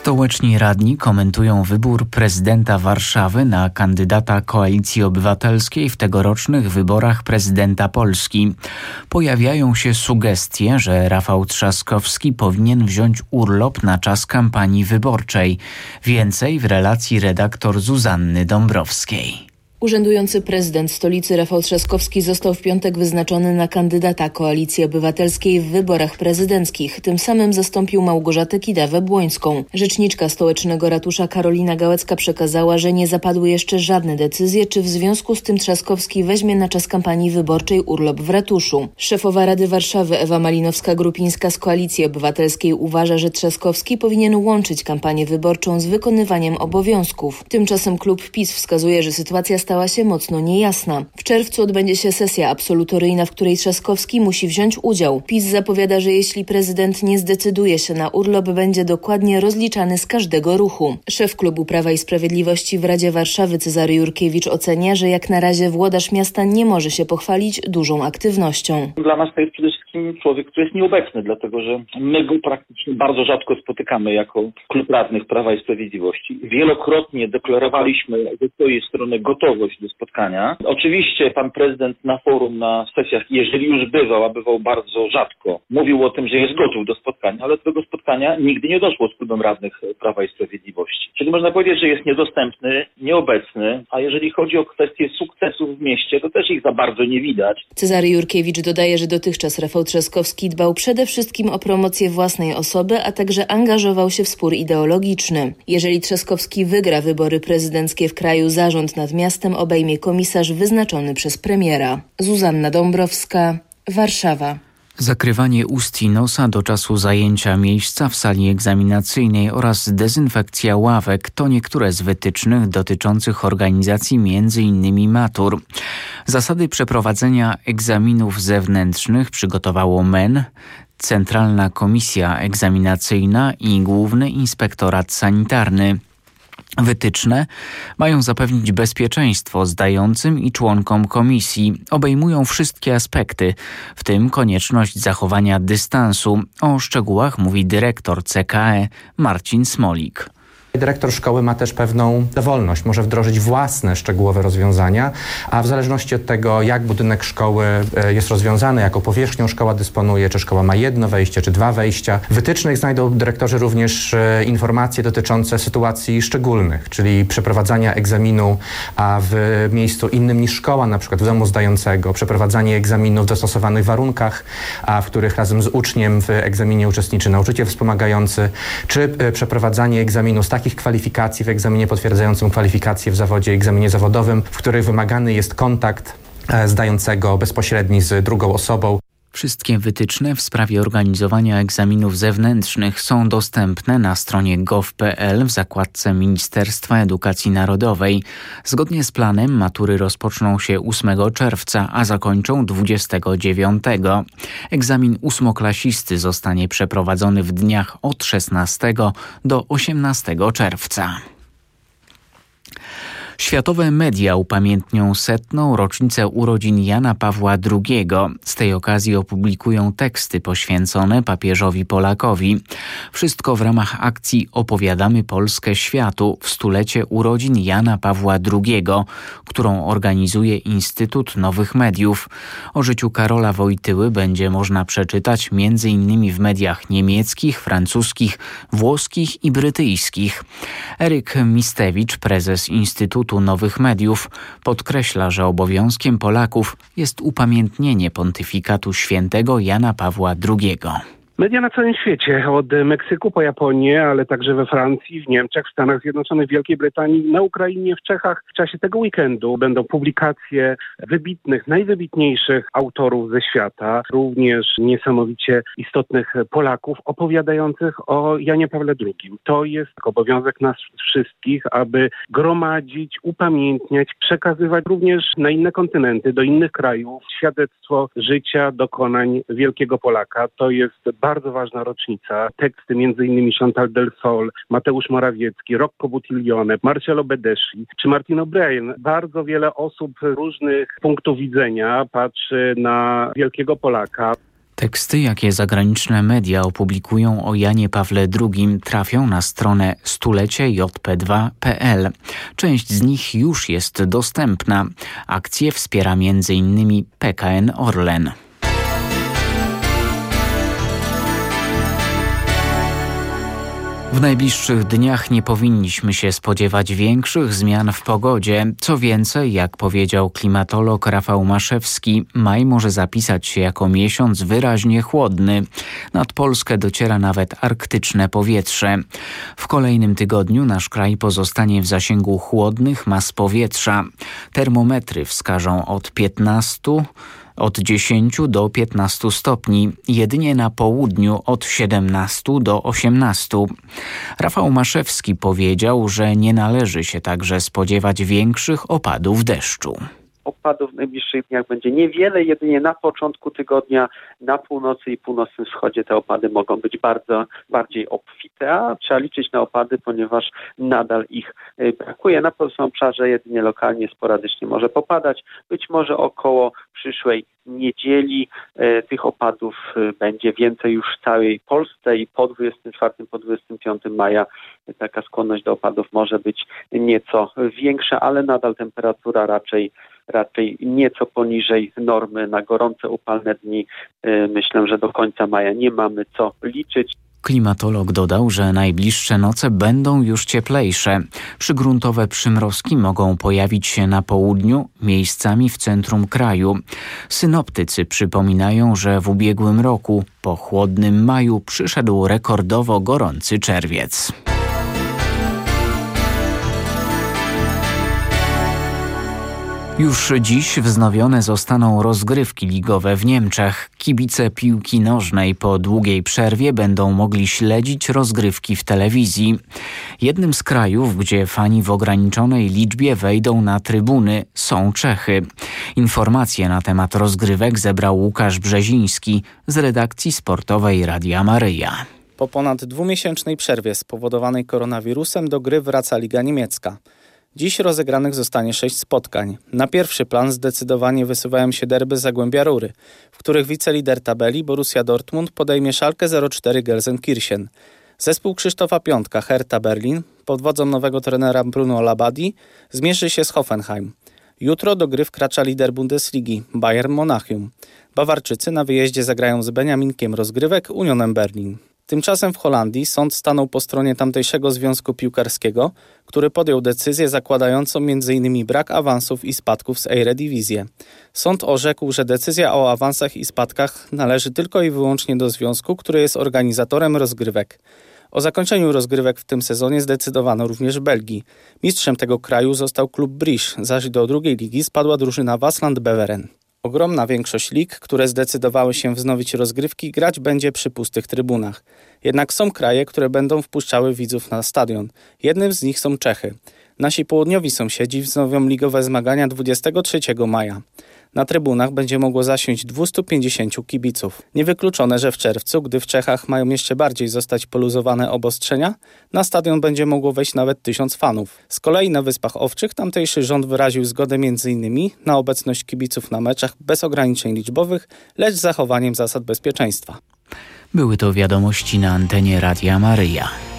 Stołeczni radni komentują wybór prezydenta Warszawy na kandydata Koalicji Obywatelskiej w tegorocznych wyborach prezydenta Polski. Pojawiają się sugestie, że Rafał Trzaskowski powinien wziąć urlop na czas kampanii wyborczej. Więcej w relacji redaktor Zuzanny Dąbrowskiej. Urzędujący prezydent stolicy Rafał Trzaskowski został w piątek wyznaczony na kandydata Koalicji Obywatelskiej w wyborach prezydenckich. Tym samym zastąpił Małgorzatę Kidawę-Błońską. Rzeczniczka stołecznego ratusza Karolina Gałecka przekazała, że nie zapadły jeszcze żadne decyzje, czy w związku z tym Trzaskowski weźmie na czas kampanii wyborczej urlop w ratuszu. Szefowa Rady Warszawy Ewa Malinowska-Grupińska z Koalicji Obywatelskiej uważa, że Trzaskowski powinien łączyć kampanię wyborczą z wykonywaniem obowiązków. Tymczasem klub PiS wskazuje, że sytuacja stała się mocno niejasna. W czerwcu odbędzie się sesja absolutoryjna, w której Trzaskowski musi wziąć udział. PiS zapowiada, że jeśli prezydent nie zdecyduje się na urlop, będzie dokładnie rozliczany z każdego ruchu. Szef klubu Prawa i Sprawiedliwości w Radzie Warszawy Cezary Jurkiewicz ocenia, że jak na razie włodarz miasta nie może się pochwalić dużą aktywnością. Dla nas to jest przede wszystkim człowiek, który jest nieobecny, dlatego że my go praktycznie bardzo rzadko spotykamy jako klub radnych Prawa i Sprawiedliwości. Wielokrotnie deklarowaliśmy ze swojej strony gotowość do spotkania. Oczywiście pan prezydent na forum, na sesjach, jeżeli już bywał, a bywał bardzo rzadko, mówił o tym, że jest gotów do spotkania, ale do tego spotkania nigdy nie doszło z klubem radnych Prawa i Sprawiedliwości. Czyli można powiedzieć, że jest niedostępny, nieobecny, a jeżeli chodzi o kwestie sukcesów w mieście, to też ich za bardzo nie widać. Cezary Jurkiewicz dodaje, że dotychczas Rafał Trzaskowski dbał przede wszystkim o promocję własnej osoby, a także angażował się w spór ideologiczny. Jeżeli Trzaskowski wygra wybory prezydenckie w kraju, zarząd nad miastem obejmie komisarz wyznaczony przez premiera. Zuzanna Dąbrowska, Warszawa. Zakrywanie ust i nosa do czasu zajęcia miejsca w sali egzaminacyjnej oraz dezynfekcja ławek to niektóre z wytycznych dotyczących organizacji m.in. matur. Zasady przeprowadzenia egzaminów zewnętrznych przygotowało MEN, Centralna Komisja Egzaminacyjna i Główny Inspektorat Sanitarny. Wytyczne mają zapewnić bezpieczeństwo zdającym i członkom komisji. Obejmują wszystkie aspekty, w tym konieczność zachowania dystansu. O szczegółach mówi dyrektor CKE Marcin Smolik. Dyrektor szkoły ma też pewną dowolność, może wdrożyć własne szczegółowe rozwiązania, a w zależności od tego, jak budynek szkoły jest rozwiązany, jaką powierzchnią szkoła dysponuje, czy szkoła ma jedno wejście, czy dwa wejścia. W wytycznych znajdą dyrektorzy również informacje dotyczące sytuacji szczególnych, czyli przeprowadzania egzaminu w miejscu innym niż szkoła, na przykład w domu zdającego, przeprowadzanie egzaminu w dostosowanych warunkach, w których razem z uczniem w egzaminie uczestniczy nauczyciel wspomagający, czy przeprowadzanie egzaminu z takich kwalifikacji w egzaminie potwierdzającym kwalifikacje w zawodzie, egzaminie zawodowym, w których wymagany jest kontakt zdającego bezpośredni z drugą osobą. Wszystkie wytyczne w sprawie organizowania egzaminów zewnętrznych są dostępne na stronie gov.pl w zakładce Ministerstwa Edukacji Narodowej. Zgodnie z planem matury rozpoczną się 8 czerwca, a zakończą 29. Egzamin ósmoklasisty zostanie przeprowadzony w dniach od 16 do 18 czerwca. Światowe media upamiętnią 100. rocznicę urodzin Jana Pawła II. Z tej okazji opublikują teksty poświęcone papieżowi Polakowi. Wszystko w ramach akcji Opowiadamy Polskę światu w stulecie urodzin Jana Pawła II, którą organizuje Instytut Nowych Mediów. O życiu Karola Wojtyły będzie można przeczytać m.in. w mediach niemieckich, francuskich, włoskich i brytyjskich. Eryk Mistewicz, prezes Instytutu Nowych Mediów, podkreśla, że obowiązkiem Polaków jest upamiętnienie pontyfikatu świętego Jana Pawła II. Media na całym świecie, od Meksyku po Japonię, ale także we Francji, w Niemczech, w Stanach Zjednoczonych, w Wielkiej Brytanii, na Ukrainie, w Czechach. W czasie tego weekendu będą publikacje wybitnych, najwybitniejszych autorów ze świata, również niesamowicie istotnych Polaków opowiadających o Janie Pawle II. To jest obowiązek nas wszystkich, aby gromadzić, upamiętniać, przekazywać również na inne kontynenty, do innych krajów świadectwo życia, dokonań wielkiego Polaka. To jest bardzo ważna rocznica. Teksty m.in. Chantal del Sol, Mateusz Morawiecki, Rocco Buttiglione, Marcello Bedeschi czy Martin O'Brien. Bardzo wiele osób różnych punktów widzenia patrzy na wielkiego Polaka. Teksty, jakie zagraniczne media opublikują o Janie Pawle II, trafią na stronę stulecejp2.pl. Część z nich już jest dostępna. Akcję wspiera m.in. PKN Orlen. W najbliższych dniach nie powinniśmy się spodziewać większych zmian w pogodzie. Co więcej, jak powiedział klimatolog Rafał Maszewski, maj może zapisać się jako miesiąc wyraźnie chłodny. Nad Polskę dociera nawet arktyczne powietrze. W kolejnym tygodniu nasz kraj pozostanie w zasięgu chłodnych mas powietrza. Termometry wskażą od 10 do 15 stopni, jedynie na południu od 17 do 18. Rafał Maszewski powiedział, że nie należy się także spodziewać większych opadów deszczu. Opadów w najbliższych dniach będzie niewiele, jedynie na początku tygodnia na północy i północnym wschodzie te opady mogą być bardziej obfite, a trzeba liczyć na opady, ponieważ nadal ich brakuje. Na pozostałym obszarze jedynie lokalnie, sporadycznie może popadać. Być może około przyszłej niedzieli tych opadów będzie więcej już w całej Polsce i po 24, po 25 maja taka skłonność do opadów może być nieco większa, ale nadal temperatura raczej nieco poniżej normy na gorące, upalne dni. Myślę, że do końca maja nie mamy co liczyć. Klimatolog dodał, że najbliższe noce będą już cieplejsze. Przygruntowe przymrozki mogą pojawić się na południu, miejscami w centrum kraju. Synoptycy przypominają, że w ubiegłym roku po chłodnym maju przyszedł rekordowo gorący czerwiec. Już dziś wznowione zostaną rozgrywki ligowe w Niemczech. Kibice piłki nożnej po długiej przerwie będą mogli śledzić rozgrywki w telewizji. Jednym z krajów, gdzie fani w ograniczonej liczbie wejdą na trybuny, są Czechy. Informacje na temat rozgrywek zebrał Łukasz Brzeziński z redakcji sportowej Radia Maryja. Po ponad dwumiesięcznej przerwie spowodowanej koronawirusem do gry wraca Liga Niemiecka. Dziś rozegranych zostanie 6 spotkań. Na pierwszy plan zdecydowanie wysuwają się derby Zagłębia Rury, w których wicelider tabeli Borussia Dortmund podejmie Schalke 04 Gelsenkirchen. Zespół Krzysztofa Piątka Hertha Berlin pod wodzą nowego trenera Bruno Labbadia zmierzy się z Hoffenheim. Jutro do gry wkracza lider Bundesligi Bayern Monachium. Bawarczycy na wyjeździe zagrają z Beniaminkiem rozgrywek Unionem Berlin. Tymczasem w Holandii sąd stanął po stronie tamtejszego związku piłkarskiego, który podjął decyzję zakładającą m.in. brak awansów i spadków z Eredivisie. Sąd orzekł, że decyzja o awansach i spadkach należy tylko i wyłącznie do związku, który jest organizatorem rozgrywek. O zakończeniu rozgrywek w tym sezonie zdecydowano również w Belgii. Mistrzem tego kraju został klub Bruges, zaś do drugiej ligi spadła drużyna Waasland Beveren. Ogromna większość lig, które zdecydowały się wznowić rozgrywki, grać będzie przy pustych trybunach. Jednak są kraje, które będą wpuszczały widzów na stadion. Jednym z nich są Czechy. Nasi południowi sąsiedzi wznowią ligowe zmagania 23 maja. Na trybunach będzie mogło zasiąść 250 kibiców. Niewykluczone, że w czerwcu, gdy w Czechach mają jeszcze bardziej zostać poluzowane obostrzenia, na stadion będzie mogło wejść nawet 1000 fanów. Z kolei na Wyspach Owczych tamtejszy rząd wyraził zgodę m.in. na obecność kibiców na meczach bez ograniczeń liczbowych, lecz z zachowaniem zasad bezpieczeństwa. Były to wiadomości na antenie Radia Maryja.